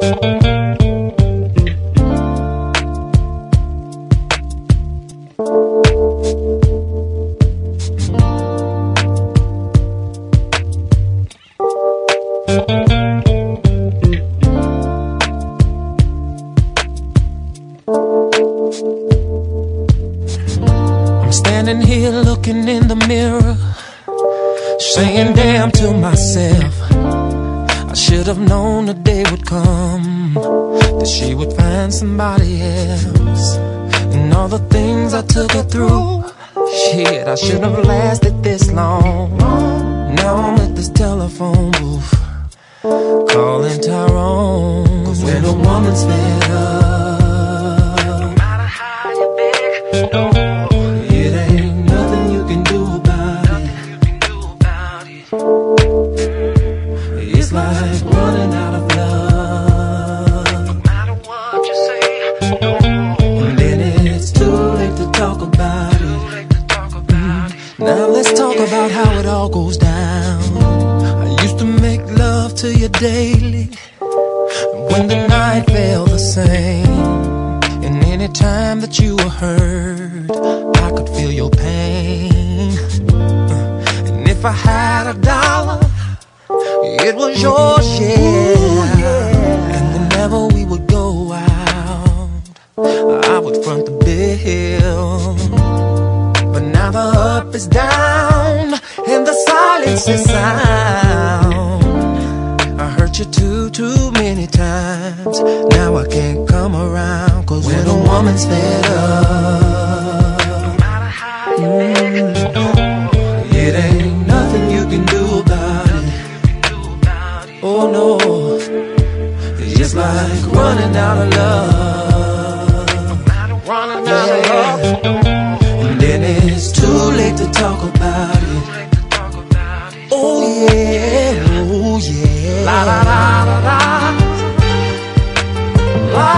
I'm standing here looking in the mirror, saying damn to myself. I should have known the day would come that she would find somebody else. And all the things I took her through, shit, I shouldn't have lasted this long. Now I'm at this telephone booth, calling Tyrone. 'Cause when a woman's fed up, no matter how you beg, no, it ain't nothing you can do about it. It's like running out of love. No matter what you say, no. And then it's too late to talk about it. Now let's talk about how it all goes down. I used to make love to you daily, when the night felt the same. And any time that you were hurt, I could feel your pain. And if I had $1, it was your share. And whenever we would go out, I would front the bill. But now the up is down and the silence is sound. I hurt you too many times. Now I can't come around. 'Cause when a woman's fed up, no matter how you beg, it ain't nothing you can do about it. Oh no, it's just like running out of love. Running out of love. And then it's too late to talk about it. Oh yeah, oh yeah. La la la la la. La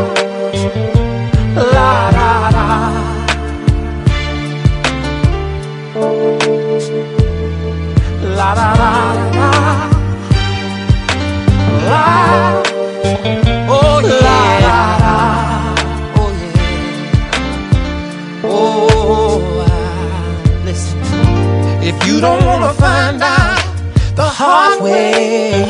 la la la. La la la la. La. Oh la la la. Oh yeah. Oh, listen. If you don't wanna find out the hard way,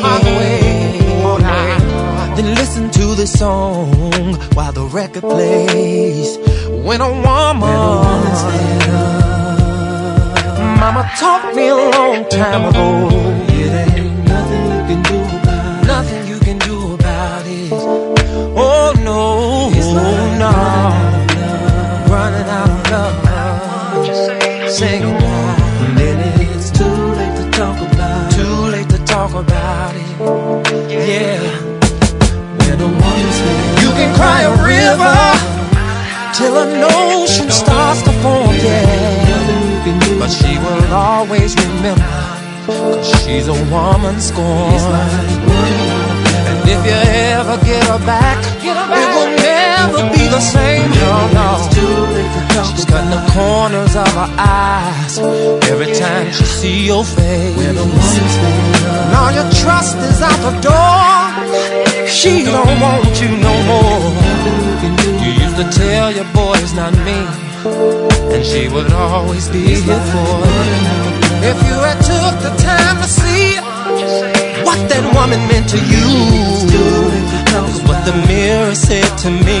then listen to this song while the record plays. When a woman's fed up, Mama taught me a long time ago, it ain't nothing you can do about it. Nothing you can do about it. Oh no, it's like no, running out of love. Sing it now. And then it's too late to talk about it. Too late to talk about it. Yeah. When a woman's fed up, you can cry a river till an ocean starts to form, yeah. But she will always remember, 'cause she's a woman scorned. And if you ever get her back, it will never be the same. No. She's cutting the corners of her eyes every time she see your face. And all your trust is out the door. She don't want you no more. You used to tell your boy it's not me, and she would always be here for you. If you had took the time to see what that woman meant to you, is what the mirror said to me.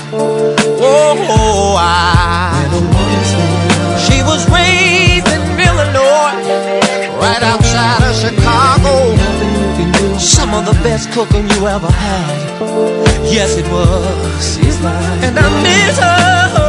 Oh, she was raised in Illinois, right outside of Chicago. Some of the best cooking you ever had. Yes, it was. And I miss her.